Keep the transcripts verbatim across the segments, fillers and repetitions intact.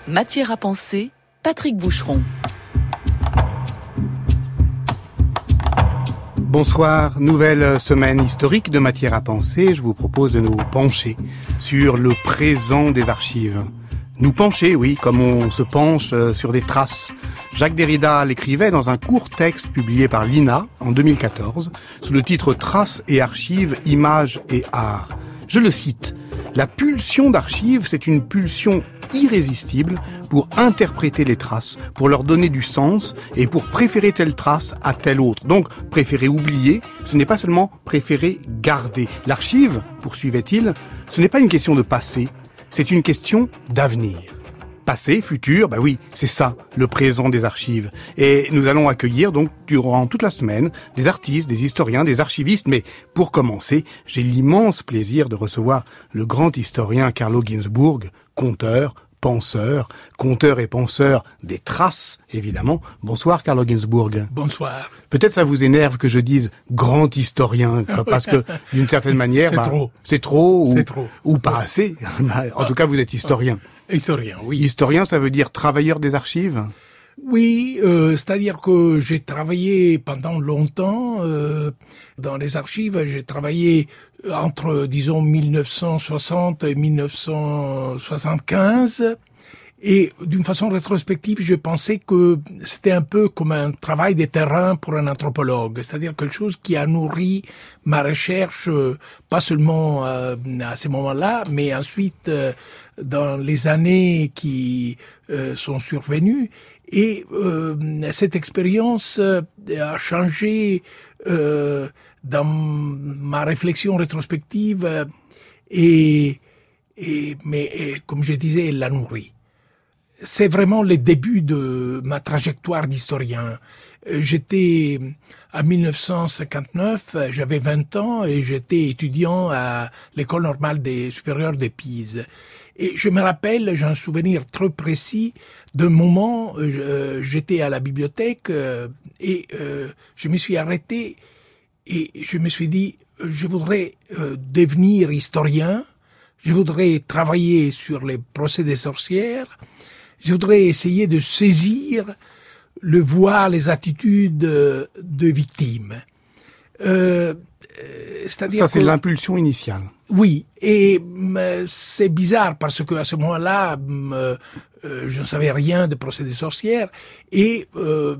Matière à penser, Patrick Boucheron. Bonsoir, nouvelle semaine historique de Matière à penser. Je vous propose de nous pencher sur le présent des archives. Nous pencher, oui, comme on se penche sur des traces. Jacques Derrida l'écrivait dans un court texte publié par l'I N A en deux mille quatorze, sous le titre « Traces et archives, images et art ». Je le cite. « La pulsion d'archives, c'est une pulsion irrésistible pour interpréter les traces, pour leur donner du sens et pour préférer telle trace à telle autre. Donc, préférer oublier, ce n'est pas seulement préférer garder. L'archive, poursuivait-il, ce n'est pas une question de passé, c'est une question d'avenir. Passé, futur, bah oui, c'est ça, le présent des archives. Et nous allons accueillir donc durant toute la semaine des artistes, des historiens, des archivistes. Mais pour commencer, j'ai l'immense plaisir de recevoir le grand historien Carlo Ginzburg, conteur, penseur, conteur et penseur des traces, évidemment. Bonsoir Carlo Ginzburg. Bonsoir. Peut-être ça vous énerve que je dise grand historien, parce que d'une certaine manière, c'est bah, trop. C'est trop ou, c'est trop. ou pas assez. En tout cas, vous êtes historien. Historien, oui. Historien, ça veut dire travailleur des archives ? Oui, euh, c'est-à-dire que j'ai travaillé pendant longtemps euh, dans les archives. J'ai travaillé entre, disons, mille neuf cent soixante et mille neuf cent soixante-quinze. Et d'une façon rétrospective, je pensais que c'était un peu comme un travail de terrain pour un anthropologue, c'est-à-dire quelque chose qui a nourri ma recherche, euh, pas seulement euh, à ce moment-là, mais ensuite euh, dans les années qui euh, sont survenues. Et euh, cette expérience euh, a changé euh, dans ma réflexion rétrospective euh, et, et mais et, comme je disais, elle l'a nourri. C'est vraiment le début de ma trajectoire d'historien. J'étais en mille neuf cent cinquante-neuf, j'avais vingt ans et j'étais étudiant à l'école normale des supérieures de Pise. Et je me rappelle, j'ai un souvenir très précis d'un moment, euh, j'étais à la bibliothèque euh, et euh, je me suis arrêté et je me suis dit, je voudrais euh, devenir historien, je voudrais travailler sur les procès des sorcières, je voudrais essayer de saisir le voix, les attitudes de, de victimes. Euh, c'est-à-dire Ça, c'est que, l'impulsion initiale. Oui, et euh, c'est bizarre parce que à ce moment-là, euh, euh, je ne savais rien de procès des sorcières et euh,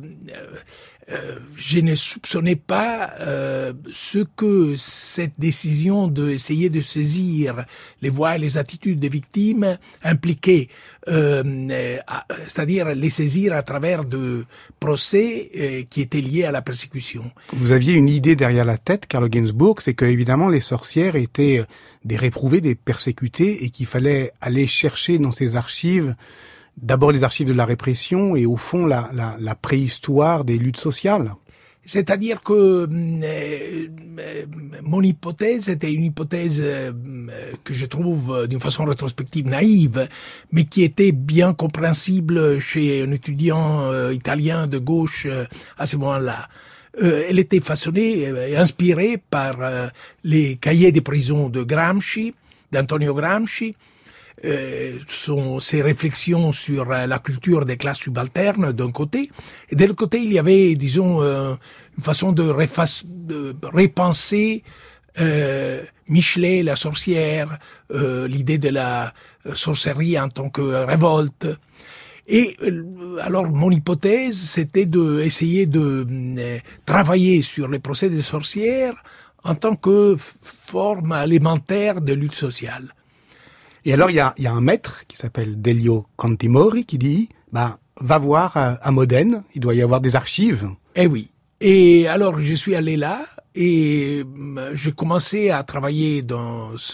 euh, je ne soupçonnais pas euh, ce que cette décision d'essayer de saisir les voix et les attitudes des victimes impliquait, euh, euh, c'est-à-dire les saisir à travers de procès euh, qui étaient liés à la persécution. Vous aviez une idée derrière la tête, Carlo Ginzburg, c'est que évidemment les sorcières étaient des réprouvées, des persécutées, et qu'il fallait aller chercher dans ces archives d'abord les archives de la répression et au fond la, la, la préhistoire des luttes sociales. C'est-à-dire que euh, mon hypothèse était une hypothèse euh, que je trouve d'une façon rétrospective naïve, mais qui était bien compréhensible chez un étudiant euh, italien de gauche euh, à ce moment-là. Euh, elle était façonnée et inspirée par euh, les cahiers de prison de Gramsci, d'Antonio Gramsci, Euh, son, ses réflexions sur euh, la culture des classes subalternes d'un côté, et de l'autre côté il y avait, disons, euh, une façon de, reface, de repenser euh, Michelet, la sorcière, euh, l'idée de la sorcellerie en tant que révolte. Et euh, alors mon hypothèse c'était de essayer de euh, travailler sur les procès des sorcières en tant que f- forme élémentaire de lutte sociale. Et alors, il y a, il y a un maître qui s'appelle Delio Cantimori qui dit, bah, va voir à, à Modène, il doit y avoir des archives. Eh oui. Et alors, je suis allé là et j'ai commencé à travailler dans ce,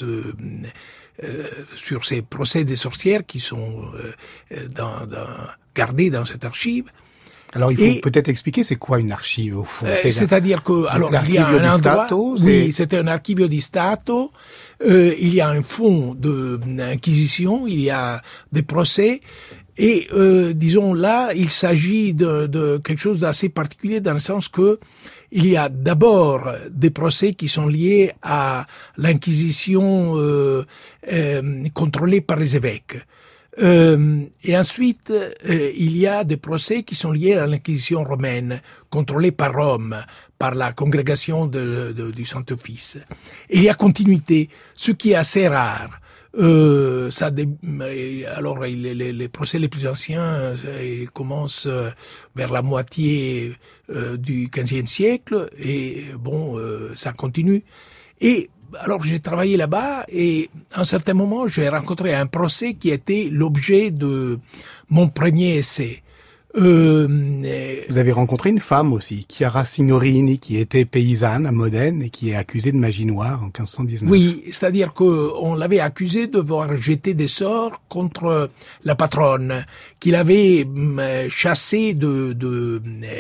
euh, sur ces procès des sorcières qui sont euh, dans, dans, gardés dans cette archive. Alors, il faut et, peut-être expliquer c'est quoi une archive au fond. Euh, c'est c'est-à-dire que, alors, il y a un endroit, Stato, oui, c'était un archivio di Stato, euh, il y a un fonds d'inquisition, il y a des procès, et, euh, disons, là, il s'agit de, de quelque chose d'assez particulier dans le sens que il y a d'abord des procès qui sont liés à l'inquisition, euh, euh, contrôlée par les évêques. Euh, et ensuite, euh, il y a des procès qui sont liés à l'Inquisition romaine, contrôlée par Rome, par la congrégation de, de, du Saint-Office. Et il y a continuité, ce qui est assez rare. Euh, ça, alors les, les, les procès les plus anciens ils commencent vers la moitié euh, du quinzième siècle et bon, euh, ça continue. Et alors j'ai travaillé là-bas et à un certain moment j'ai rencontré un procès qui était l'objet de mon premier essai. Euh, Vous avez rencontré une femme aussi, Chiara Signorini, qui était paysanne à Modène et qui est accusée de magie noire en quinze cent dix-neuf. Oui, c'est-à-dire qu'on l'avait accusée de voir jeter des sorts contre la patronne, qu'il avait chassée de, de,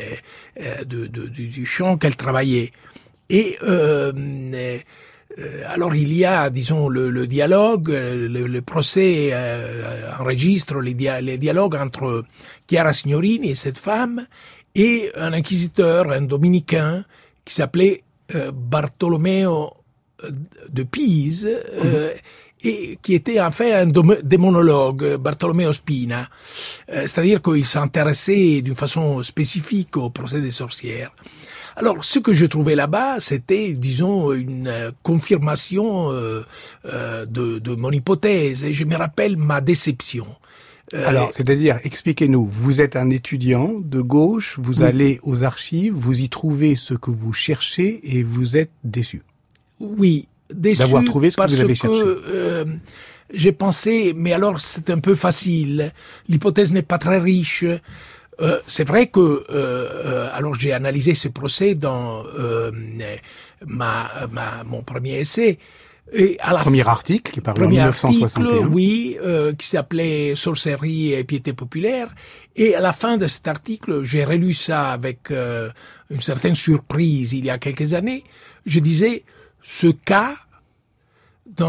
de, de, de du champ qu'elle travaillait. Et euh, Euh, alors il y a, disons, le, le dialogue, le, le procès euh, enregistre les, dia- les dialogues entre Chiara Signorini et cette femme et un inquisiteur, un dominicain qui s'appelait euh, Bartolomeo de Pise euh, mmh. et qui était en fait un dom- démonologue, Bartolomeo Spina, euh, c'est-à-dire qu'il s'intéressait d'une façon spécifique au procès des sorcières. Alors, ce que je trouvais là-bas, c'était, disons, une euh, confirmation euh, euh, de, de mon hypothèse. Et je me rappelle ma déception. Euh, Alors, c'est-à-dire, expliquez-nous, vous êtes un étudiant de gauche, vous oui. allez aux archives, vous y trouvez ce que vous cherchez et vous êtes déçu. Oui, déçu d'avoir trouvé ce que parce vous avez que cherché. Euh, j'ai pensé, mais alors c'est un peu facile, l'hypothèse n'est pas très riche. Euh, c'est vrai que euh, euh, alors j'ai analysé ce procès dans euh, ma, ma mon premier essai et à la premier fin, article qui est paru en dix-neuf cent soixante et un. Article, oui, euh, qui s'appelait Sorcellerie et piété populaire. Et à la fin de cet article, j'ai relu ça avec euh, une certaine surprise il y a quelques années. Je disais ce cas dans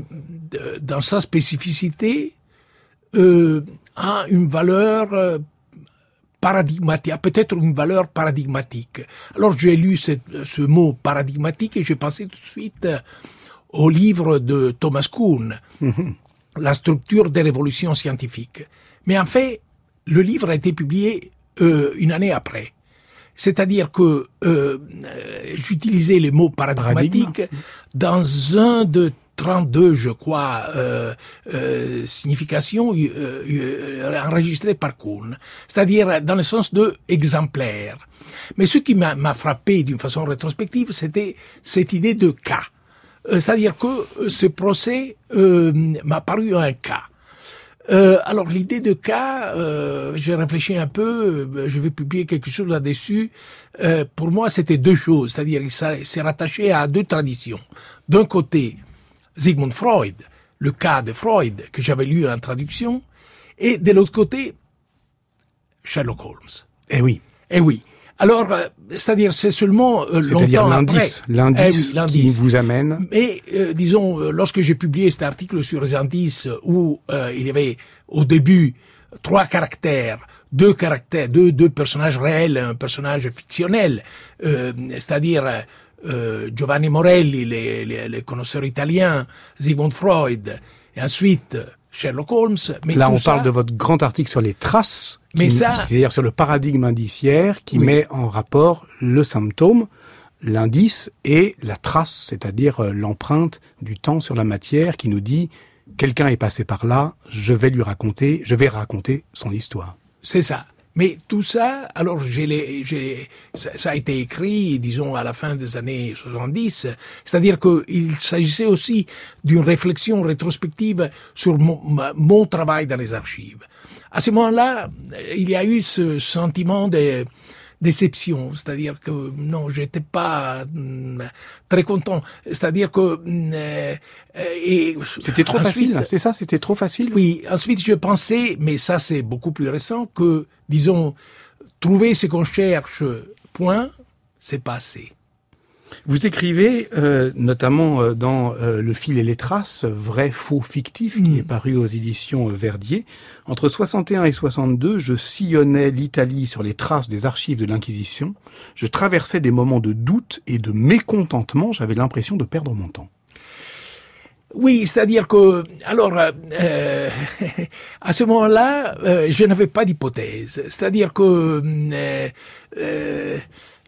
dans sa spécificité euh, a une valeur euh, paradigmatique, a peut-être une valeur paradigmatique. Alors j'ai lu ce, ce mot paradigmatique et j'ai pensé tout de suite au livre de Thomas Kuhn, mm-hmm. La structure des révolutions scientifiques. Mais en fait, le livre a été publié euh, une année après. C'est-à-dire que euh, j'utilisais le mot paradigmatique Paradigme. dans un de trente-deux, je crois, euh, euh, significations euh, euh, enregistrées par Kuhn, c'est-à-dire dans le sens de exemplaire. Mais ce qui m'a, m'a frappé d'une façon rétrospective, c'était cette idée de cas. Euh, c'est-à-dire que ce procès euh, m'a paru un cas. Euh, alors l'idée de cas, euh, j'ai réfléchi un peu, euh, je vais publier quelque chose là-dessus. Euh, pour moi, c'était deux choses, c'est-à-dire il s'est rattaché à deux traditions. D'un côté, Sigmund Freud, le cas de Freud que j'avais lu en traduction, et de l'autre côté, Sherlock Holmes. Eh oui. Eh oui. Alors, euh, c'est-à-dire, c'est seulement euh, c'est-à-dire longtemps l'indice, après. L'indice, eh oui, l'indice qui vous amène. Mais, euh, disons, euh, lorsque j'ai publié cet article sur les indices où euh, il y avait au début trois caractères, deux caractères, deux, deux personnages réels, un personnage fictionnel, euh, c'est-à-dire euh, Giovanni Morelli, les, les, les connaisseurs italiens, Sigmund Freud, et ensuite Sherlock Holmes. Mais là, on ça, parle de votre grand article sur les traces, mais qui, ça, c'est-à-dire sur le paradigme indiciaire qui oui. met en rapport le symptôme, l'indice et la trace, c'est-à-dire l'empreinte du temps sur la matière qui nous dit quelqu'un est passé par là, je vais lui raconter, je vais raconter son histoire. C'est ça. Mais tout ça, alors j'ai les, j'ai, ça, ça a été écrit, disons, à la fin des années soixante-dix, c'est-à-dire qu'il s'agissait aussi d'une réflexion rétrospective sur mon, mon travail dans les archives. À ce moment-là, il y a eu ce sentiment de déception, c'est-à-dire que non, j'étais pas mm, très content, c'est-à-dire que euh, et c'était trop ensuite, facile, c'est ça, c'était trop facile. Oui, ensuite je pensais, mais ça c'est beaucoup plus récent, que disons trouver ce qu'on cherche, point, c'est pas assez. Vous écrivez euh, notamment euh, dans euh, Le fil et les traces, vrai, faux, fictif, qui mmh. est paru aux éditions euh, Verdier. Entre soixante et un et soixante-deux, je sillonnais l'Italie sur les traces des archives de l'Inquisition. Je traversais des moments de doute et de mécontentement. J'avais l'impression de perdre mon temps. Oui, c'est-à-dire que, alors, euh, à ce moment-là, euh, je n'avais pas d'hypothèse. C'est-à-dire que euh, euh,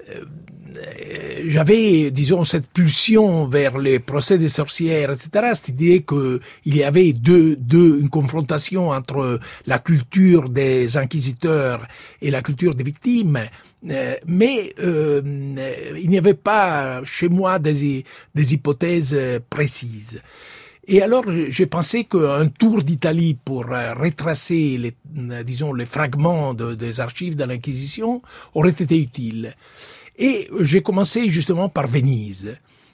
euh, j'avais, disons, cette pulsion vers les procès des sorcières, et cetera. Cette idée que il y avait deux, deux, une confrontation entre la culture des inquisiteurs et la culture des victimes. Euh, mais euh, il n'y avait pas chez moi des, des hypothèses précises. Et alors, j'ai pensé qu'un tour d'Italie pour euh, retracer les, euh, disons, les fragments de, des archives de l'Inquisition aurait été utile. Et j'ai commencé justement par Venise.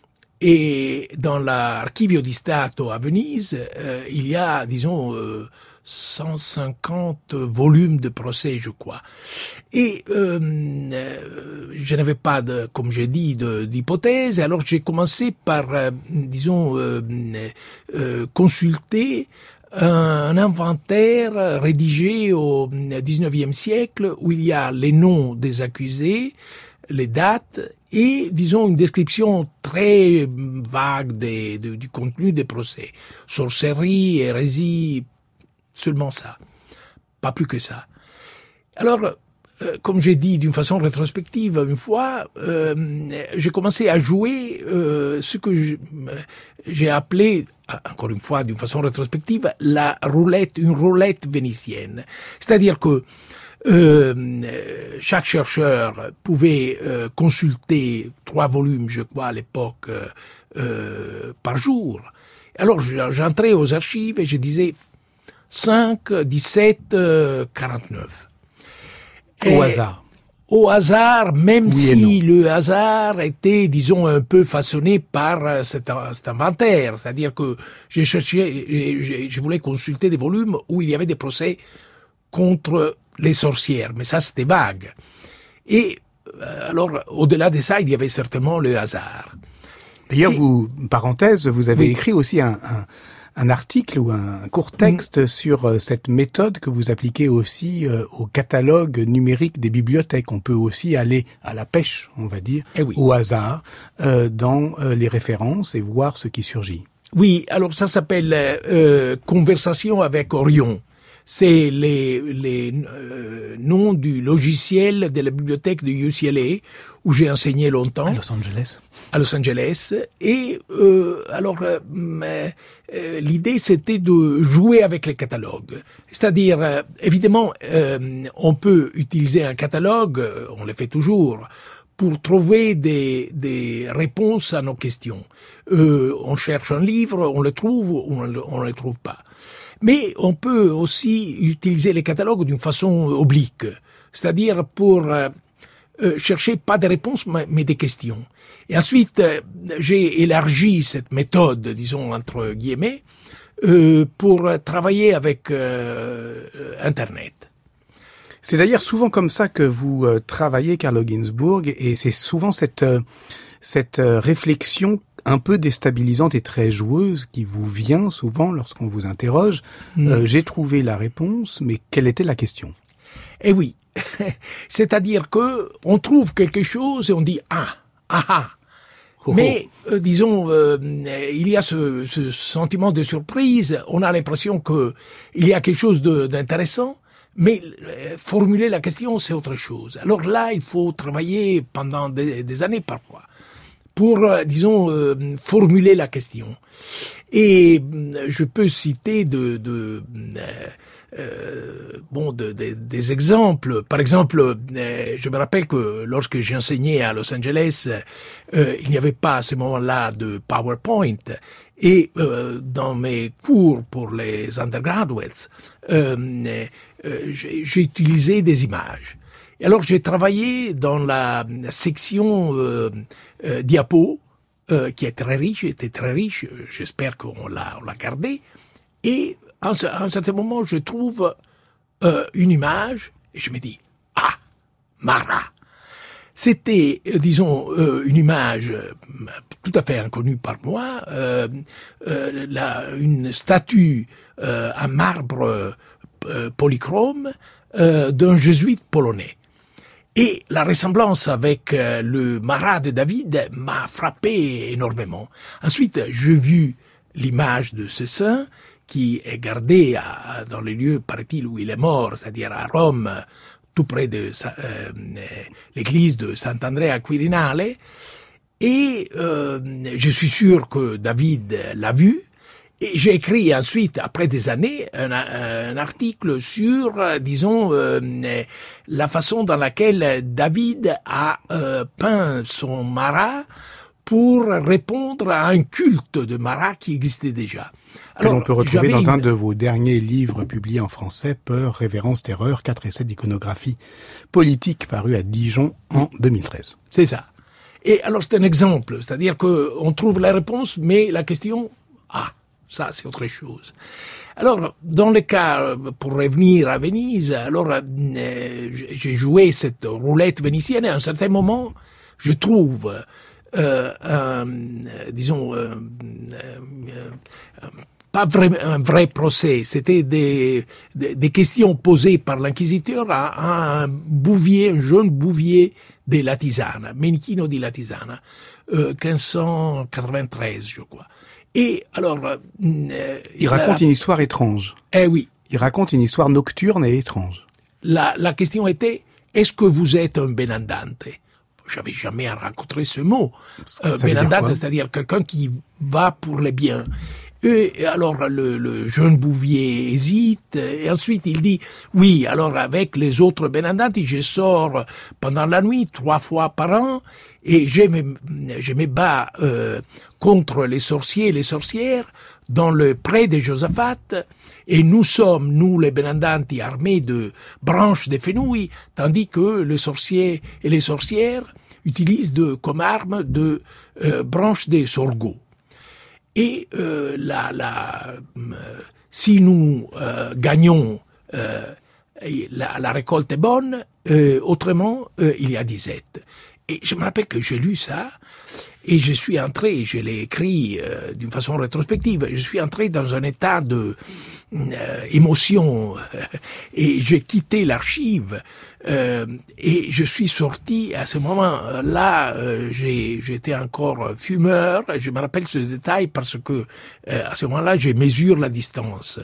Et dans l'Archivio di Stato à Venise, euh, il y a, disons, euh, cent cinquante volumes de procès, je crois. Et euh, euh, je n'avais pas, de, comme j'ai dit, de, d'hypothèse. Alors j'ai commencé par, euh, disons, euh, euh, consulter un, un inventaire rédigé au dix-neuvième siècle où il y a les noms des accusés, les dates et, disons, une description très vague des, de, du contenu des procès. Sorcellerie, hérésie, seulement ça. Pas plus que ça. Alors, euh, comme j'ai dit d'une façon rétrospective une fois, euh, j'ai commencé à jouer euh, ce que je, j'ai appelé, encore une fois d'une façon rétrospective, la roulette, une roulette vénitienne. C'est-à-dire que Euh, chaque chercheur pouvait euh, consulter trois volumes, je crois, à l'époque, euh, euh, par jour. Alors j'entrais aux archives et je disais cinq, dix-sept, euh, quarante-neuf. Au hasard. Au hasard, même oui si le hasard était, disons, un peu façonné par cet, cet inventaire. C'est-à-dire que j'ai cherché, je, je voulais consulter des volumes où il y avait des procès contre les sorcières, mais ça c'était vague. Et euh, alors, au-delà de ça, il y avait certainement le hasard. D'ailleurs, Et, vous, parenthèse, vous avez oui. écrit aussi un, un, un article ou un court texte mmh. sur euh, cette méthode que vous appliquez aussi euh, au catalogue numérique des bibliothèques. On peut aussi aller à la pêche, on va dire, eh oui. au hasard, euh, dans euh, les références et voir ce qui surgit. Oui, alors ça s'appelle euh, Conversation avec Orion. C'est les, les euh, noms du logiciel de la bibliothèque de U C L A où j'ai enseigné longtemps. À Los Angeles. À Los Angeles. Et euh, alors, euh, euh, l'idée c'était de jouer avec les catalogues. C'est-à-dire, euh, évidemment, euh, on peut utiliser un catalogue, on le fait toujours, pour trouver des, des réponses à nos questions. Euh, on cherche un livre, on le trouve ou on ne le trouve pas. Mais on peut aussi utiliser les catalogues d'une façon oblique, c'est-à-dire pour euh, chercher pas des réponses mais des questions. Et ensuite, euh, j'ai élargi cette méthode, disons entre guillemets, euh, pour travailler avec euh, Internet. C'est d'ailleurs souvent comme ça que vous euh, travaillez, Carlo Ginzburg, et c'est souvent cette euh, cette euh, réflexion un peu déstabilisante et très joueuse qui vous vient souvent lorsqu'on vous interroge. Mmh. Euh, j'ai trouvé la réponse, mais quelle était la question? Eh oui, c'est-à-dire que on trouve quelque chose et on dit ah, ah, ah. Oh, mais euh, disons, euh, il y a ce, ce sentiment de surprise. On a l'impression que il y a quelque chose de, d'intéressant. Mais euh, formuler la question, c'est autre chose. Alors là, il faut travailler pendant des, des années parfois pour, euh, disons, euh, formuler la question. Et euh, je peux citer de, de euh, euh, bon, de, de, des exemples. Par exemple, euh, je me rappelle que lorsque j'enseignais à Los Angeles, euh, il n'y avait pas à ce moment-là de PowerPoint. Et euh, dans mes cours pour les undergraduates, euh, euh, j'ai, j'ai utilisé des images. Et alors j'ai travaillé dans la section euh, euh, diapo, euh, qui est très riche, était très riche. J'espère qu'on l'a, on l'a gardé. Et à un, à un certain moment, je trouve euh, une image et je me dis ah, Mara. C'était, euh, disons, euh, une image euh, tout à fait inconnue par moi, euh, euh, la, une statue euh, à marbre euh, polychrome euh, d'un jésuite polonais. Et la ressemblance avec euh, le Marat de David m'a frappé énormément. Ensuite, j'ai vu l'image de ce saint qui est gardée à, dans les lieux, paraît-il, où il est mort, c'est-à-dire à Rome, tout près de euh, l'église de Sant'Andrea a Quirinale. Et euh, je suis sûr que David l'a vu. Et j'ai écrit ensuite, après des années, un, un article sur, euh, disons, euh, la façon dans laquelle David a euh, peint son Marat pour répondre à un culte de Marat qui existait déjà. Que l'on peut retrouver dans une... un de vos derniers livres publiés en français, Peur, Révérence, Terreur, quatre essais d'iconographie politique, paru à Dijon en deux mille treize. C'est ça. Et alors c'est un exemple, c'est-à-dire qu'on trouve la réponse, mais la question, ah, ça c'est autre chose. Alors, dans le cas, pour revenir à Venise, alors euh, j'ai joué cette roulette vénitienne et à un certain moment, je trouve... Euh, un, disons, euh, euh, pas vrai, un vrai procès, c'était des, des, des questions posées par l'inquisiteur à, à un bouvier, un jeune bouvier de Latisana, Menichino di Latisana, euh, quinze cent quatre-vingt-treize, je crois. Et alors... Euh, il raconte la, une histoire étrange. Eh oui. Il raconte une histoire nocturne et étrange. La, la question était, est-ce que vous êtes un benandante? J'avais jamais rencontré ce mot. Euh, benandante, c'est-à-dire quelqu'un qui va pour les biens. Et alors le, le jeune bouvier hésite, et ensuite il dit, oui, alors avec les autres benandanti, je sors pendant la nuit, trois fois par an, et je me, je me bats euh, contre les sorciers et les sorcières dans le pré de Josaphat, et nous sommes, nous les benandanti, armés de branches de fenouil, tandis que les sorciers et les sorcières utilisent de, comme arme de euh, branches de sorgho. Et euh, la, la, euh, si nous euh, gagnons, euh, la, la récolte est bonne, euh, autrement, euh, il y a disette. Et je me rappelle que j'ai lu ça, et je suis entré, je l'ai écrit euh, d'une façon rétrospective, je suis entré dans un état de euh, émotion, euh, et j'ai quitté l'archive, euh, et je suis sorti à ce moment-là, euh, j'ai, j'étais encore fumeur, je me rappelle ce détail parce que euh, à ce moment-là, je mesure la distance.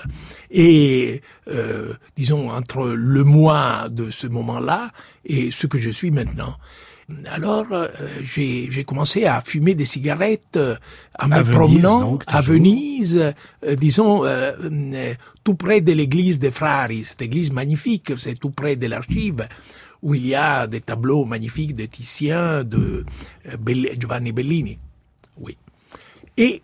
Et euh, disons, entre le moi de ce moment-là et ce que je suis maintenant. Alors, euh, j'ai, j'ai commencé à fumer des cigarettes euh, en me Venise, promenant donc, à Venise, euh, disons, euh, euh, tout près de l'église des Frari. Cette église magnifique, c'est tout près de l'archive, où il y a des tableaux magnifiques de Titien, de euh, Bell- Giovanni Bellini. Oui. Et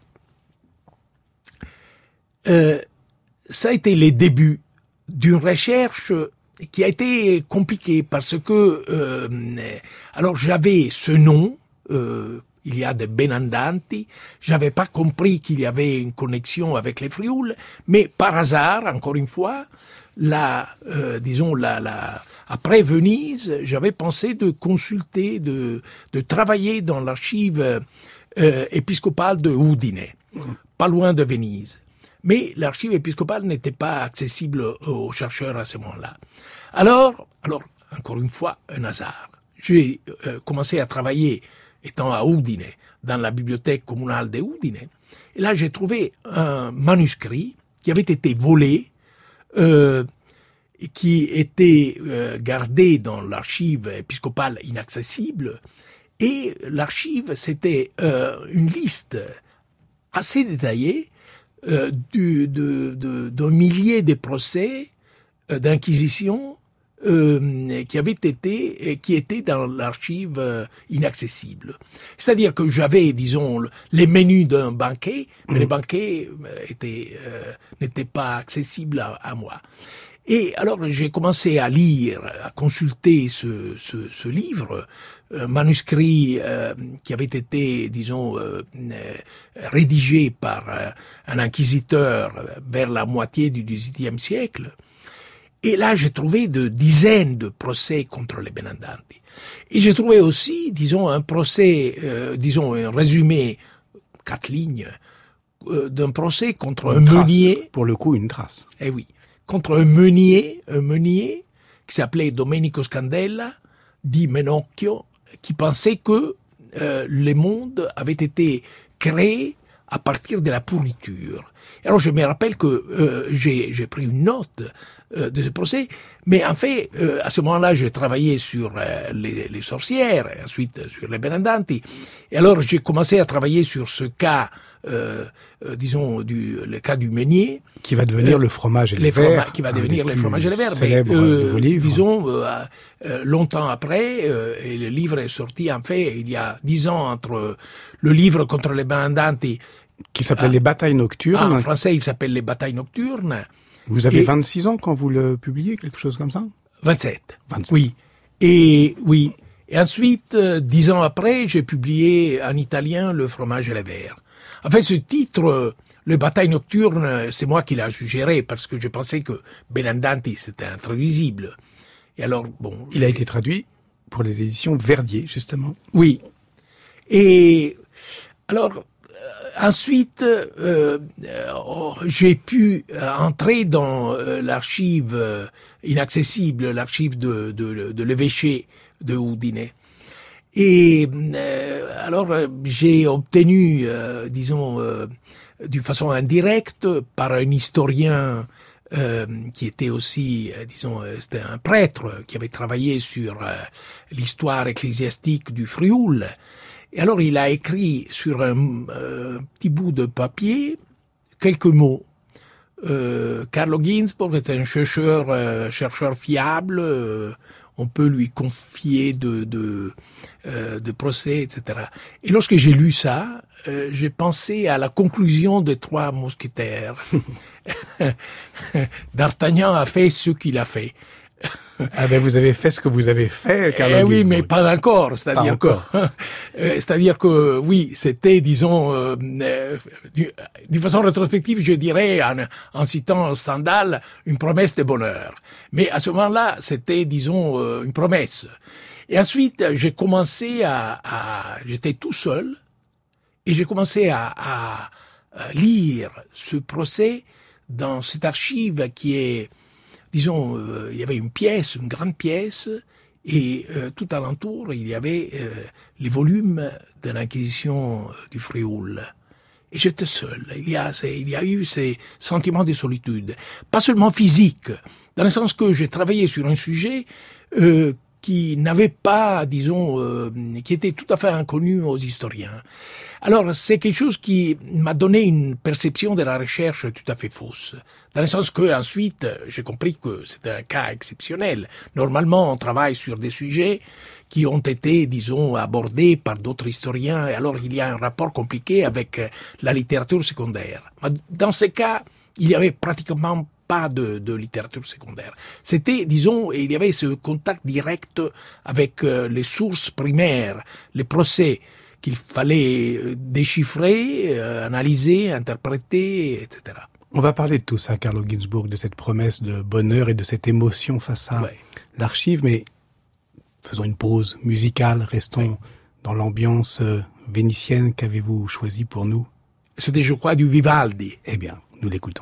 euh, ça a été les débuts d'une recherche qui a été compliqué parce que euh, alors j'avais ce nom, euh, il y a des benandanti, j'avais pas compris qu'il y avait une connexion avec les Frioul, mais par hasard, encore une fois, la euh, disons la la après Venise, j'avais pensé de consulter, de de travailler dans l'archive euh, épiscopale de Udine, mmh. pas loin de Venise. Mais l'archive épiscopale n'était pas accessible aux chercheurs à ce moment-là. Alors, alors encore une fois, un hasard. J'ai euh, commencé à travailler, étant à Udine, dans la bibliothèque communale de Udine. Et là, j'ai trouvé un manuscrit qui avait été volé, euh, qui était euh, gardé dans l'archive épiscopale inaccessible. Et l'archive, c'était euh, une liste assez détaillée Euh, du, de, de, d'un millier de procès euh, d'inquisition euh, qui avaient été, et qui étaient dans l'archive euh, inaccessible. C'est-à-dire que j'avais, disons, les menus d'un banquet, mais mmh. les banquets étaient, euh, n'étaient pas accessibles à, à moi. Et alors j'ai commencé à lire, à consulter ce, ce, ce livre, un manuscrit euh, qui avait été, disons, euh, rédigé par euh, un inquisiteur vers la moitié du dix-huitième siècle. Et là, j'ai trouvé de dizaines de procès contre les benandanti. Et j'ai trouvé aussi, disons, un procès, euh, disons, un résumé, quatre lignes, euh, d'un procès contre une un trace, meunier. Pour le coup, une trace. Eh oui. Contre un meunier, un meunier qui s'appelait Domenico Scandella, dit Menocchio, qui pensait que euh, le monde avait été créé à partir de la pourriture. Et alors je me rappelle que euh, j'ai, j'ai pris une note euh, de ce procès, mais en fait, euh, à ce moment-là, j'ai travaillé sur euh, les, les sorcières, et ensuite sur les Benandanti. Et alors j'ai commencé à travailler sur ce cas, euh, euh, disons, du, le cas du Meunier. Qui va devenir euh, le fromage et les, les verres. Froma- qui va devenir le fromage et les verres. Célèbre euh, de vos livres. Disons, euh, euh, longtemps après, euh, et le livre est sorti, en fait, il y a dix ans entre euh, le livre contre les Benandanti, qui s'appelle ah, Les Batailles Nocturnes. Ah, en français, il s'appelle Les Batailles Nocturnes. Vous avez et, vingt-six ans quand vous le publiez, quelque chose comme ça? vingt-sept. vingt-sept. Oui. Et, oui. Et ensuite, euh, dix ans après, j'ai publié en italien Le fromage et les verres. En fait, ce titre, euh, Les Batailles Nocturnes, c'est moi qui l'ai suggéré parce que je pensais que Benandanti, c'était intraduisible. Et alors, bon. Il a été traduit pour les éditions Verdier, justement. Oui. Et, alors, ensuite, euh, euh, j'ai pu entrer dans euh, l'archive euh, inaccessible, l'archive de, de, de l'évêché de Udine. Et euh, alors, j'ai obtenu, euh, disons, euh, d'une façon indirecte, par un historien euh, qui était aussi, euh, disons, euh, c'était un prêtre qui avait travaillé sur euh, l'histoire ecclésiastique du Frioul. Et alors, il a écrit sur un euh, petit bout de papier quelques mots. Euh, Carlo Ginzburg est un chercheur, euh, chercheur fiable. Euh, on peut lui confier de, de, euh, de procès, et cetera. Et lorsque j'ai lu ça, euh, j'ai pensé à la conclusion des Trois Mousquetaires. D'Artagnan a fait ce qu'il a fait. Ah ben vous avez fait ce que vous avez fait, Carlo. Eh oui, mais pas encore. C'est-à-dire que, c'est-à-dire que oui, c'était, disons, euh, euh, d'une façon rétrospective, je dirais, en, en citant Stendhal, une promesse de bonheur. Mais à ce moment-là, c'était, disons, euh, une promesse. Et ensuite, j'ai commencé à, à j'étais tout seul, et j'ai commencé à, à, à lire ce procès dans cette archive qui est, disons, euh, il y avait une pièce, une grande pièce, et euh, tout alentour, il y avait euh, les volumes de l'Inquisition du Frioul. Et j'étais seul. Il y a, il y a eu ces sentiments de solitude. Pas seulement physique, dans le sens que j'ai travaillé sur un sujet euh, qui n'avait pas, disons, euh, qui était tout à fait inconnu aux historiens. Alors, c'est quelque chose qui m'a donné une perception de la recherche tout à fait fausse. Dans le sens que, ensuite, j'ai compris que c'était un cas exceptionnel. Normalement, on travaille sur des sujets qui ont été, disons, abordés par d'autres historiens, et alors il y a un rapport compliqué avec la littérature secondaire. Dans ces cas, il y avait pratiquement pas de, de littérature secondaire. C'était, disons, il y avait ce contact direct avec les sources primaires, les procès, qu'il fallait déchiffrer, euh, analyser, interpréter, et cetera. On va parler de tout ça, Carlo Ginzburg, de cette promesse de bonheur et de cette émotion face à ouais. l'archive, mais faisons une pause musicale, restons ouais. dans l'ambiance euh, vénitienne. Qu'avez-vous choisi pour nous? C'était, je crois, du Vivaldi. Eh bien, nous l'écoutons.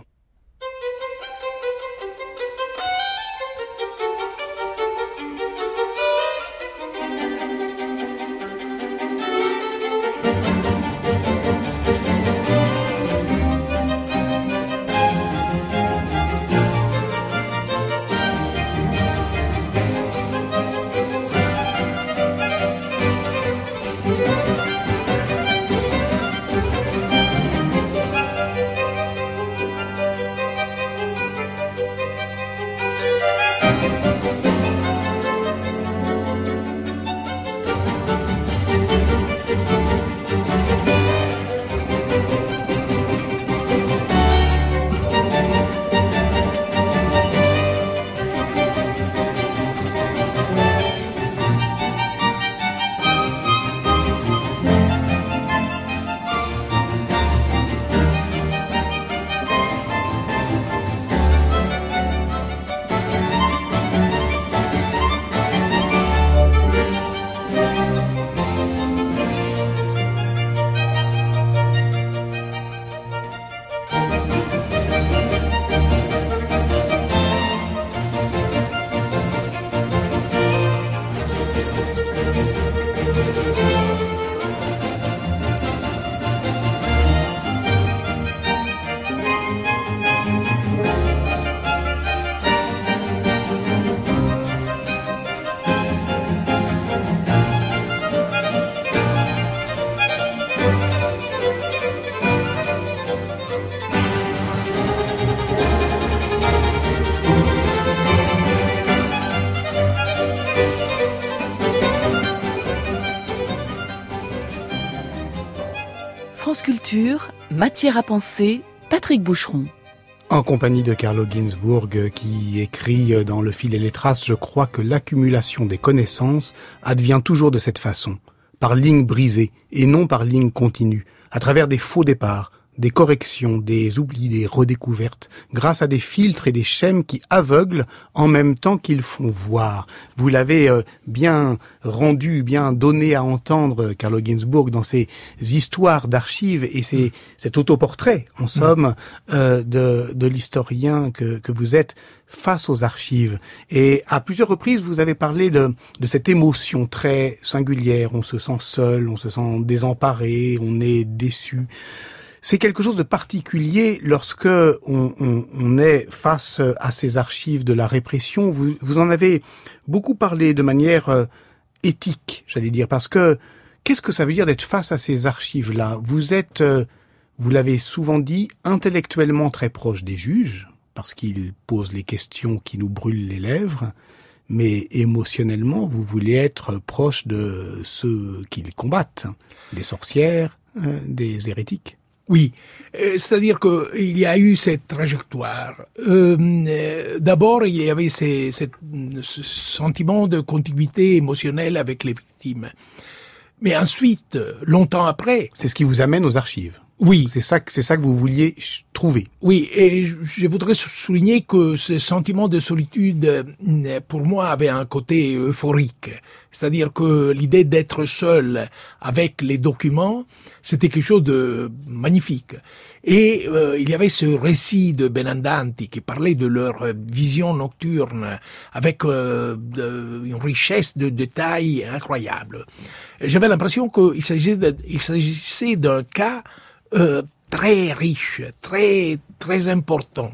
France Culture, matière à penser, Patrick Boucheron. En compagnie de Carlo Ginzburg qui écrit dans Le fil et les traces, je crois que l'accumulation des connaissances advient toujours de cette façon, par lignes brisées et non par lignes continues, à travers des faux départs, des corrections, des oublis, des redécouvertes, grâce à des filtres et des schèmes qui aveuglent en même temps qu'ils font voir. Vous l'avez euh, bien rendu, bien donné à entendre, Carlo Ginzburg, dans ces histoires d'archives et ces, cet autoportrait, en somme, euh, de, de l'historien que, que vous êtes face aux archives. Et à plusieurs reprises, vous avez parlé de, de cette émotion très singulière. On se sent seul, on se sent désemparé, on est déçu. C'est quelque chose de particulier lorsque on, on, on est face à ces archives de la répression. Vous, vous en avez beaucoup parlé de manière euh, éthique, j'allais dire, parce que qu'est-ce que ça veut dire d'être face à ces archives-là? Vous êtes, euh, vous l'avez souvent dit, intellectuellement très proche des juges, parce qu'ils posent les questions qui nous brûlent les lèvres, mais émotionnellement, vous voulez être proche de ceux qu'ils combattent, des sorcières, euh, des hérétiques. Oui, euh, c'est-à-dire qu'il y a eu cette trajectoire. Euh, euh, d'abord, il y avait ces, cette, ce sentiment de contiguïté émotionnelle avec les victimes. Mais ensuite, longtemps après... C'est ce qui vous amène aux archives. Oui. C'est ça, c'est ça que vous vouliez trouver. Oui, et je voudrais souligner que ce sentiment de solitude, pour moi, avait un côté euphorique. C'est-à-dire que l'idée d'être seul avec les documents, c'était quelque chose de magnifique. Et euh, il y avait ce récit de Benandanti qui parlait de leur vision nocturne avec euh, de, une richesse de détails incroyable. J'avais l'impression qu'il s'agissait, de, il s'agissait d'un cas euh, très riche, très très important.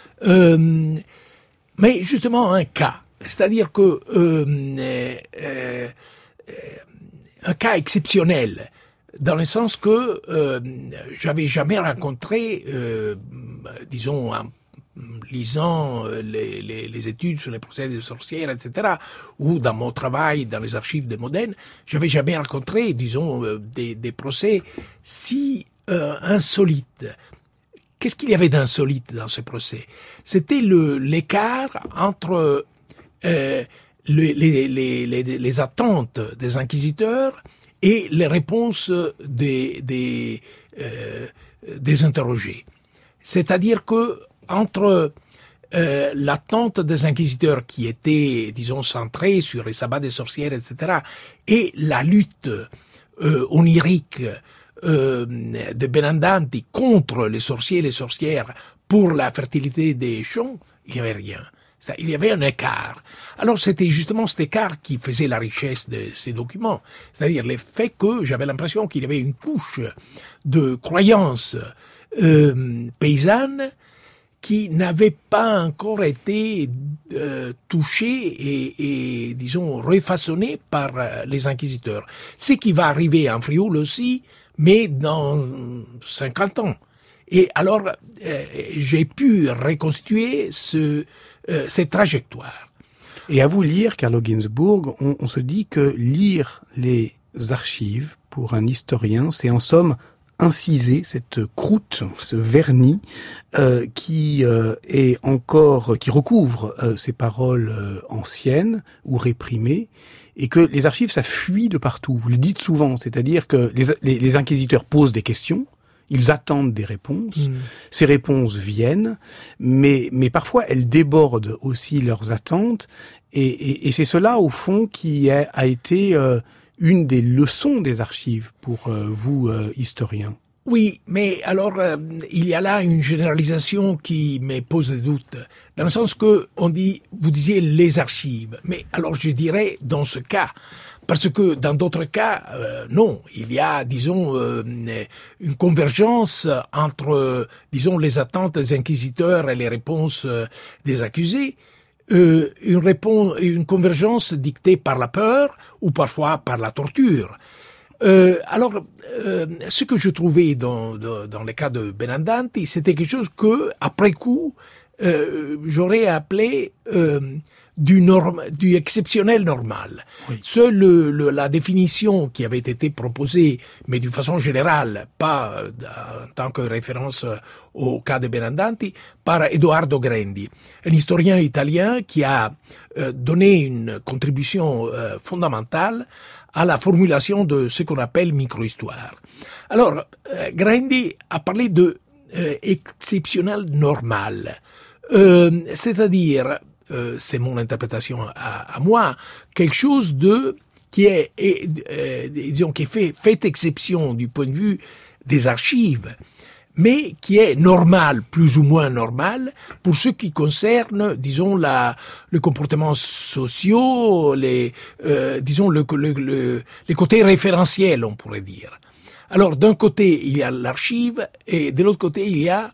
Euh, mais justement un cas. C'est-à-dire que euh, euh, euh, un cas exceptionnel, dans le sens que euh, j'avais jamais rencontré, euh, disons, en lisant les, les, les études sur les procès des sorcières, et cetera, ou dans mon travail dans les archives de Modène, j'avais jamais rencontré, disons, euh, des, des procès si euh, insolites. Qu'est-ce qu'il y avait d'insolite dans ce procès? C'était le l'écart entre Euh, les, les, les, les, les attentes des inquisiteurs et les réponses des, des, euh, des interrogés. C'est-à-dire que entre euh, l'attente des inquisiteurs qui était, disons, centrée sur les sabbats des sorcières, et cetera, et la lutte euh, onirique euh, de Benandanti contre les sorciers et les sorcières pour la fertilité des champs, il n'y avait rien. Il y avait un écart. Alors c'était justement cet écart qui faisait la richesse de ces documents. C'est-à-dire le fait que j'avais l'impression qu'il y avait une couche de croyances euh, paysannes qui n'avait pas encore été euh, touchée et, et, disons, refaçonnée par euh, les inquisiteurs. Ce qui va arriver en Frioul aussi, mais dans cinquante ans. Et alors, euh, j'ai pu reconstituer ce, euh, cette trajectoire. Et à vous lire, Carlo Ginzburg, on, on se dit que lire les archives, pour un historien, c'est en somme inciser cette croûte, ce vernis, euh, qui euh, est encore, qui recouvre euh, ces paroles euh, anciennes ou réprimées, et que les archives, ça fuit de partout. Vous le dites souvent, c'est-à-dire que les, les, les inquisiteurs posent des questions, ils attendent des réponses, mmh. Ces réponses viennent, mais, mais parfois elles débordent aussi leurs attentes, et, et, et c'est cela, au fond, qui a, a été euh, une des leçons des archives pour euh, vous, euh, historiens. Oui, mais alors, euh, il y a là une généralisation qui me pose des doutes, dans le sens que on dit, vous disiez les archives, mais alors je dirais dans ce cas, parce que dans d'autres cas, euh, non, il y a, disons, euh, une convergence entre, euh, disons, les attentes des inquisiteurs et les réponses euh, des accusés, euh, une réponse, une convergence dictée par la peur ou parfois par la torture. Euh, alors, euh, ce que je trouvais dans, dans, dans le cas de Benandanti, c'était quelque chose que, après coup, euh, j'aurais appelé euh, du, norm, du exceptionnel normal. Oui. Seule le, le, la définition qui avait été proposée, mais d'une façon générale, pas euh, en tant que référence euh, au cas de Benandanti, par Edoardo Grendi, un historien italien qui a euh, donné une contribution euh, fondamentale à la formulation de ce qu'on appelle micro-histoire. Alors, euh, Grendi a parlé de euh, exceptionnel normal, euh, c'est-à-dire, euh, c'est mon interprétation à, à moi, quelque chose de qui est, est euh, disons, qui fait, fait exception du point de vue des archives, mais qui est normal, plus ou moins normal, pour ce qui concerne, disons, la, le comportement sociaux, les, euh, disons, le, le, le, les côtés référentiels, on pourrait dire. Alors, d'un côté, il y a l'archive, et de l'autre côté, il y a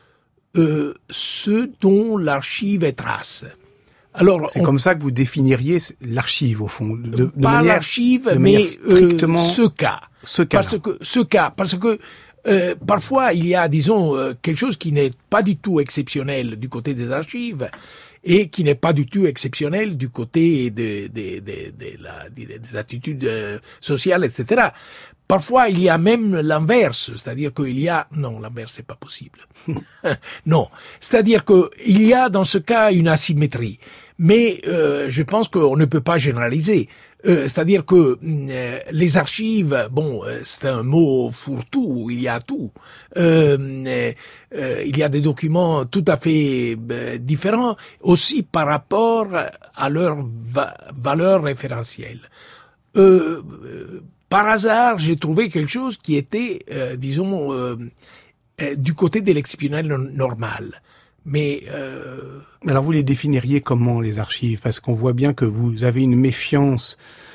euh, ce dont l'archive est trace. Alors, c'est on, comme ça que vous définiriez l'archive, au fond, de, de pas manière, l'archive, de mais strictement euh, ce cas. Ce cas. Parce que ce cas, parce que Euh, parfois, il y a, disons, euh, quelque chose qui n'est pas du tout exceptionnel du côté des archives et qui n'est pas du tout exceptionnel du côté de, de, de, de la, des attitudes euh, sociales, et cetera. Parfois, il y a même l'inverse, c'est-à-dire qu'il y a... Non, l'inverse, c'est pas possible. Non, c'est-à-dire qu'il y a dans ce cas une asymétrie. Mais euh, je pense qu'on ne peut pas généraliser. Euh, c'est-à-dire que euh, les archives, bon, euh, c'est un mot fourre-tout, il y a tout. Euh, euh, il y a des documents tout à fait euh, différents, aussi par rapport à leur va- valeur référentielle. Euh, euh, par hasard, j'ai trouvé quelque chose qui était, euh, disons, euh, euh, du côté de l'exceptionnel normal. Mais euh... alors vous les définiriez comment, les archives? Parce qu'on voit bien que vous avez une méfiance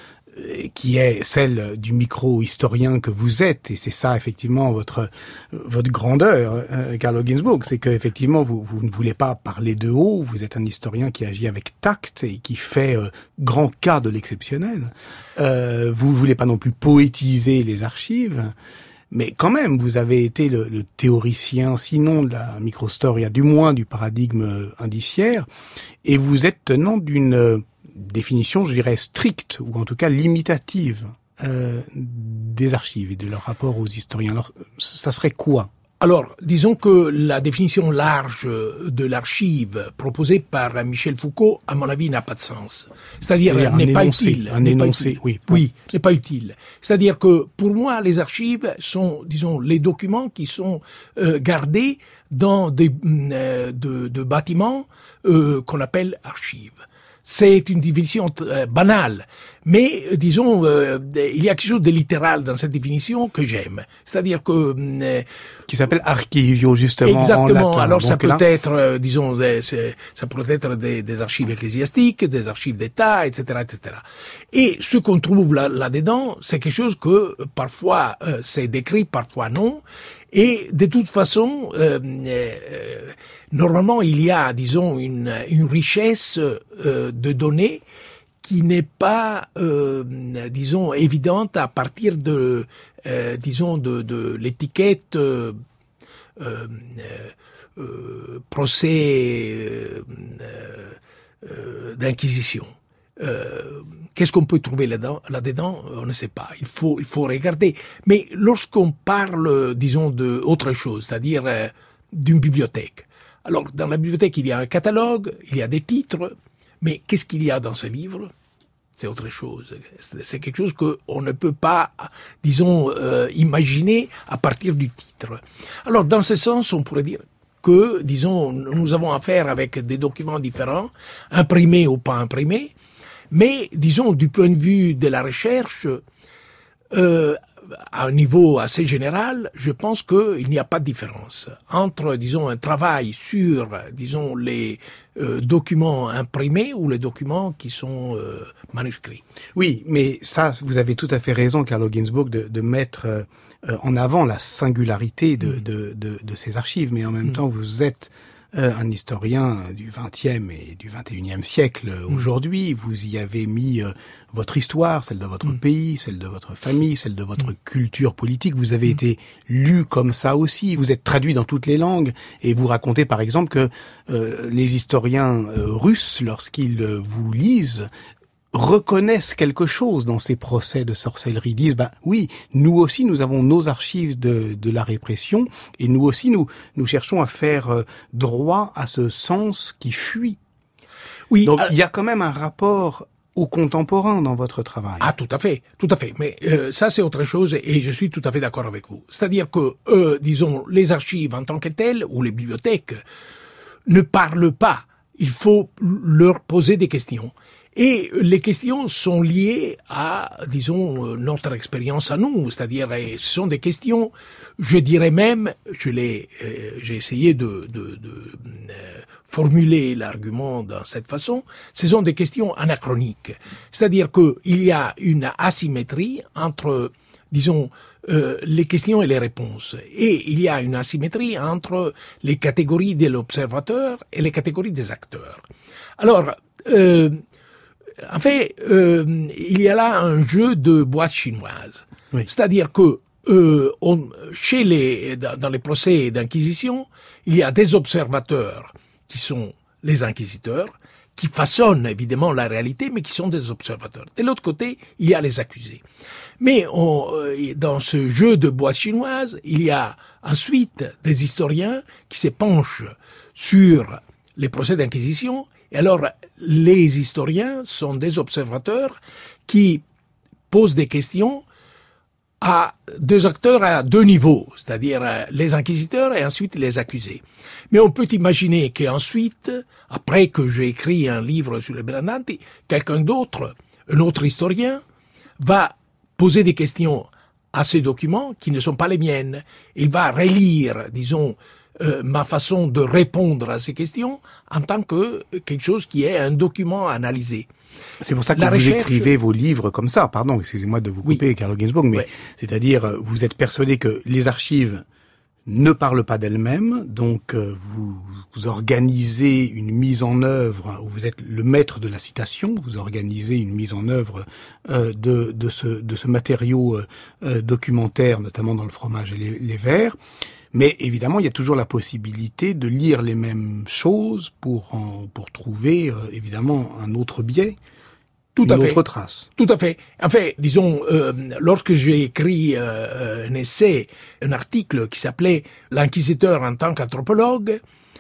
qui est celle du micro-historien que vous êtes, et c'est ça effectivement votre votre grandeur, euh, Carlo Ginzburg, c'est que effectivement vous vous ne voulez pas parler de haut, vous êtes un historien qui agit avec tact et qui fait euh, grand cas de l'exceptionnel. Euh, vous ne voulez pas non plus poétiser les archives. Mais quand même, vous avez été le, le théoricien, sinon de la microstoria, du moins du paradigme indiciaire, et vous êtes tenant d'une euh, définition, je dirais, stricte, ou en tout cas limitative, euh, des archives et de leur rapport aux historiens. Alors, ça serait quoi ? Alors, disons que la définition large de l'archive proposée par Michel Foucault, à mon avis, n'a pas de sens. C'est-à-dire, C'est-à-dire n'est pas énoncé, utile. Un n'est énoncé, pas utile. oui. Oui, n'est pas utile. C'est-à-dire que, pour moi, les archives sont, disons, les documents qui sont euh, gardés dans des euh, de, de bâtiments euh, qu'on appelle archives. C'est une définition euh, banale, mais euh, disons, euh, il y a quelque chose de littéral dans cette définition que j'aime. C'est-à-dire que euh, qui s'appelle archivio, justement, exactement. en latin. Alors ça Donc peut là... être, euh, disons, euh, ça pourrait être des, des archives ecclésiastiques, des archives d'État, et cetera, et cetera. Et ce qu'on trouve là, là-dedans, c'est quelque chose que euh, parfois euh, c'est décrit, parfois non. Et de toute façon, euh, euh, normalement, il y a, disons, une, une richesse euh, de données qui n'est pas, euh, disons, évidente à partir de, euh, disons, de, de l'étiquette euh, euh, euh, procès euh, euh, d'inquisition. Euh, qu'est-ce qu'on peut trouver là-dedans, là-dedans, on ne sait pas. Il faut, il faut regarder. Mais lorsqu'on parle, disons, de autre chose, c'est-à-dire euh, d'une bibliothèque. Alors, dans la bibliothèque, il y a un catalogue, il y a des titres, mais qu'est-ce qu'il y a dans ces livres ? C'est autre chose. C'est quelque chose qu'on ne peut pas, disons, euh, imaginer à partir du titre. Alors, dans ce sens, on pourrait dire que, disons, nous avons affaire avec des documents différents, imprimés ou pas imprimés, mais, disons, du point de vue de la recherche, euh, à un niveau assez général, je pense qu'il n'y a pas de différence entre, disons, un travail sur, disons, les euh, documents imprimés ou les documents qui sont euh, manuscrits. Oui, mais ça, vous avez tout à fait raison, Carlo Ginzburg, de, de mettre euh, en avant la singularité de, de, de, de ces archives, mais en même mmh. temps, vous êtes euh, un historien du vingtième et du vingt et unième siècle mmh. aujourd'hui. Vous y avez mis euh, votre histoire, celle de votre mmh. pays, celle de votre famille, celle de votre mmh. culture politique. Vous avez mmh. été lu comme ça aussi. Vous êtes traduit dans toutes les langues et vous racontez par exemple que euh, les historiens euh, russes, lorsqu'ils euh, vous lisent, reconnaissent quelque chose dans ces procès de sorcellerie, disent ben oui, nous aussi nous avons nos archives de de la répression et nous aussi nous nous cherchons à faire euh, droit à ce sens qui fuit. Oui, donc euh... il y a quand même un rapport au contemporain dans votre travail. Ah, tout à fait, tout à fait. Mais euh, ça, c'est autre chose et je suis tout à fait d'accord avec vous. C'est-à-dire que, euh, disons, les archives en tant que telles ou les bibliothèques ne parlent pas. Il faut leur poser des questions. Et les questions sont liées à, disons, notre expérience à nous. C'est-à-dire, ce sont des questions, je dirais même, je l'ai, euh, j'ai essayé de, de, de euh, formuler l'argument de cette façon, ce sont des questions anachroniques. C'est-à-dire qu'il y a une asymétrie entre, disons, euh, les questions et les réponses. Et il y a une asymétrie entre les catégories de l'observateur et les catégories des acteurs. Alors, euh, en fait, euh, il y a là un jeu de boîte chinoise. Oui. C'est-à-dire que euh, on, chez les, dans les procès d'inquisition, il y a des observateurs qui sont les inquisiteurs, qui façonnent évidemment la réalité, mais qui sont des observateurs. De l'autre côté, il y a les accusés. Mais on, dans ce jeu de boîte chinoise, il y a ensuite des historiens qui se penchent sur les procès d'inquisition. Et alors, les historiens sont des observateurs qui posent des questions à deux acteurs à deux niveaux, c'est-à-dire les inquisiteurs et ensuite les accusés. Mais on peut imaginer qu'ensuite, après que j'ai écrit un livre sur les Bernanti, quelqu'un d'autre, un autre historien, va poser des questions à ces documents qui ne sont pas les miennes. Il va relire, disons, Euh, ma façon de répondre à ces questions en tant que quelque chose qui est un document analysé. C'est pour ça que la vous recherche... écrivez vos livres comme ça. Pardon, excusez-moi de vous couper, oui. Carlo Ginzburg, mais ouais. C'est-à-dire, vous êtes persuadé que les archives ne parlent pas d'elles-mêmes, donc euh, vous, vous organisez une mise en œuvre, vous êtes le maître de la citation, vous organisez une mise en œuvre euh, de, de, ce, de ce matériau euh, documentaire, notamment dans le fromage et les, les vers. Mais évidemment, il y a toujours la possibilité de lire les mêmes choses pour en, pour trouver euh, évidemment un autre biais, tout à une fait. autre trace. Tout à fait. En fait, disons, euh, lorsque j'ai écrit euh, un essai, un article qui s'appelait « L'inquisiteur en tant qu'anthropologue »,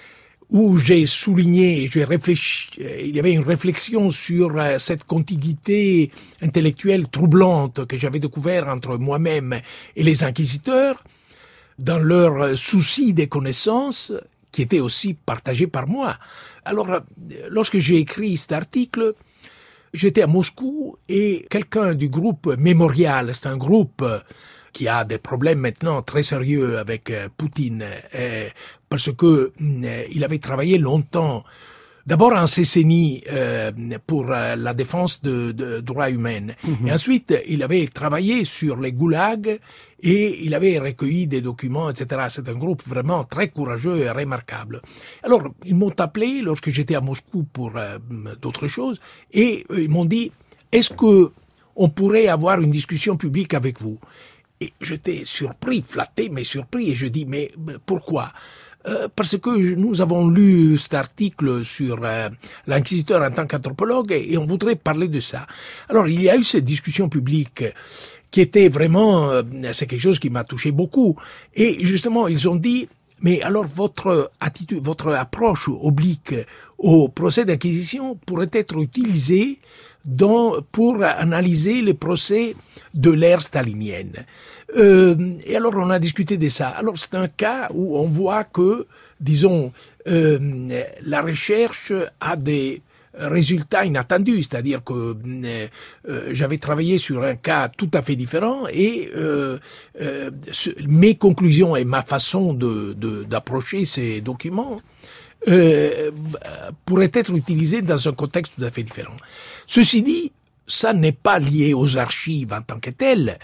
où j'ai souligné, j'ai réfléchi, il y avait une réflexion sur euh, cette contiguïté intellectuelle troublante que j'avais découvert entre moi-même et les inquisiteurs, dans leur souci des connaissances, qui était aussi partagé par moi. Alors, lorsque j'ai écrit cet article, j'étais à Moscou et quelqu'un du groupe Mémorial, c'est un groupe qui a des problèmes maintenant très sérieux avec Poutine, parce que il avait travaillé longtemps, d'abord en Cécénie euh, pour euh, la défense de, de droits humains. Mmh. Et ensuite, il avait travaillé sur les goulags et il avait recueilli des documents, et cetera. C'est un groupe vraiment très courageux et remarquable. Alors, ils m'ont appelé lorsque j'étais à Moscou pour euh, d'autres choses et euh, ils m'ont dit « Est-ce que on pourrait avoir une discussion publique avec vous ?» Et j'étais surpris, flatté, mais surpris. Et je dis « Mais pourquoi ?» Euh, parce que nous avons lu cet article sur euh, l'inquisiteur en tant qu'anthropologue et, et on voudrait parler de ça. Alors il y a eu cette discussion publique qui était vraiment, euh, c'est quelque chose qui m'a touché beaucoup. Et justement, ils ont dit, mais alors votre attitude, votre approche oblique au procès d'inquisition pourrait être utilisée dans, pour analyser les procès de l'ère stalinienne. Euh, et alors on a discuté de ça. Alors c'est un cas où on voit que, disons, euh, la recherche a des résultats inattendus, c'est-à-dire que euh, j'avais travaillé sur un cas tout à fait différent et euh, euh, mes conclusions et ma façon de, de, d'approcher ces documents euh, pourraient être utilisées dans un contexte tout à fait différent. Ceci dit, ça n'est pas lié aux archives en tant que telles.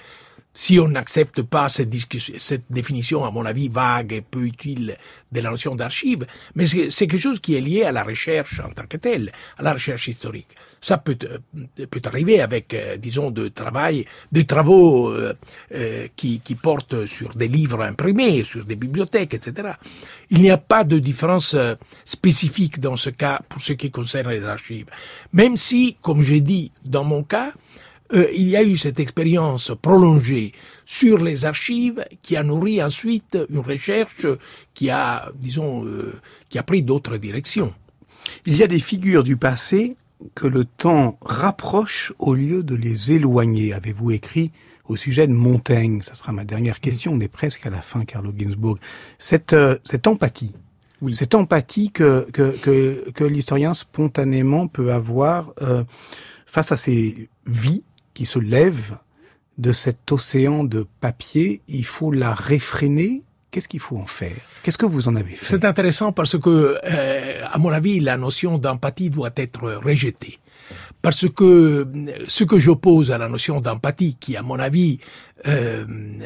si on n'accepte pas cette, discussion, cette définition, à mon avis, vague et peu utile de la notion d'archive, mais c'est, c'est quelque chose qui est lié à la recherche en tant que telle, à la recherche historique. Ça peut, peut arriver avec, euh, disons, de travail, des travaux euh, euh, qui, qui portent sur des livres imprimés, sur des bibliothèques, et cetera. Il n'y a pas de différence euh, spécifique dans ce cas pour ce qui concerne les archives. Même si, comme j'ai dit, dans mon cas, Euh, il y a eu cette expérience prolongée sur les archives qui a nourri ensuite une recherche qui a, disons, euh, qui a pris d'autres directions. Il y a des figures du passé que le temps rapproche au lieu de les éloigner, avez-vous écrit au sujet de Montaigne. Ça sera ma dernière question, on est presque à la fin, Carlo Ginzburg. Cette, euh, cette empathie, oui. cette empathie que, que, que, que l'historien spontanément peut avoir euh, face à ces vies qui se lève de cet océan de papier, il faut la réfréner. Qu'est-ce qu'il faut en faire? Qu'est-ce que vous en avez fait? C'est intéressant parce que, euh, à mon avis, la notion d'empathie doit être rejetée. Parce que ce que j'oppose à la notion d'empathie, qui, à mon avis, euh,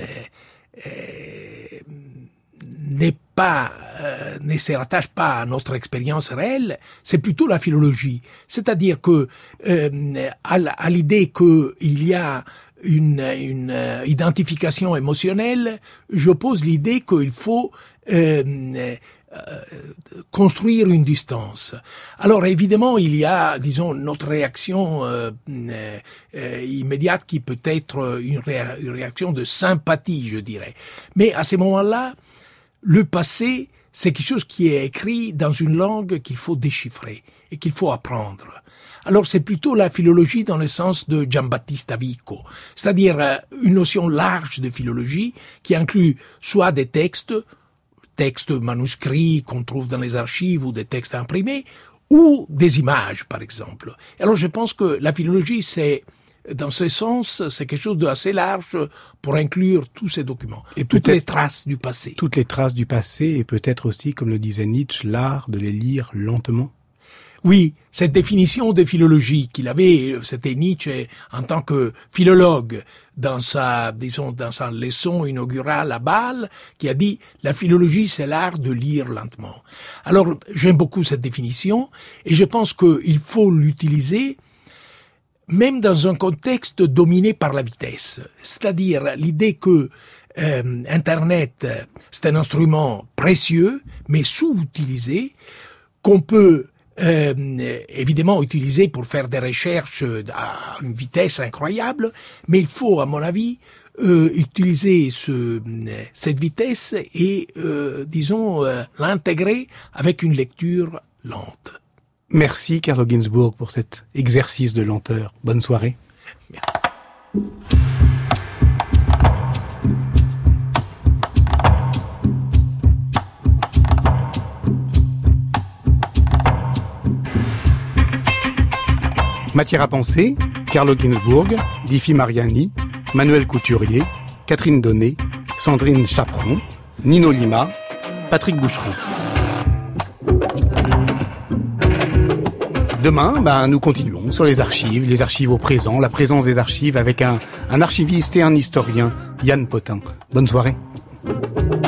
euh, n'est pas, euh, ne se rattache pas à notre expérience réelle, c'est plutôt la philologie. C'est-à-dire que, euh, à, à l'idée qu'il y a une, une euh, identification émotionnelle, j'oppose l'idée qu'il faut euh, euh, construire une distance. Alors évidemment, il y a, disons, notre réaction euh, euh, immédiate qui peut être une, ré- une réaction de sympathie, je dirais. Mais à ces moments-là, le passé, c'est quelque chose qui est écrit dans une langue qu'il faut déchiffrer et qu'il faut apprendre. Alors c'est plutôt la philologie dans le sens de Giambattista Vico, c'est-à-dire une notion large de philologie qui inclut soit des textes, textes manuscrits qu'on trouve dans les archives ou des textes imprimés, ou des images par exemple. Alors je pense que la philologie c'est... Dans ce sens, c'est quelque chose d'assez large pour inclure tous ces documents. Et toutes les traces du passé. Toutes les traces du passé et peut-être aussi, comme le disait Nietzsche, l'art de les lire lentement. Oui, cette définition de philologie qu'il avait, c'était Nietzsche en tant que philologue dans sa, disons, dans sa leçon inaugurale à Bâle, qui a dit « La philologie, c'est l'art de lire lentement ». Alors, j'aime beaucoup cette définition et je pense qu'il faut l'utiliser même dans un contexte dominé par la vitesse. C'est-à-dire l'idée que euh, Internet, c'est un instrument précieux, mais sous-utilisé, qu'on peut euh, évidemment utiliser pour faire des recherches à une vitesse incroyable, mais il faut, à mon avis, euh, utiliser ce, cette vitesse et, euh, disons, euh, l'intégrer avec une lecture lente. Merci Carlo Ginzburg pour cet exercice de lenteur. Bonne soirée. Merci. Matière à penser, Carlo Ginzburg, Diffie Mariani, Manuel Couturier, Catherine Donnet, Sandrine Chaperon, Nino Lima, Patrick Boucheron. Demain, ben, nous continuons sur les archives, les archives au présent, la présence des archives avec un, un archiviste et un historien, Yann Potin. Bonne soirée.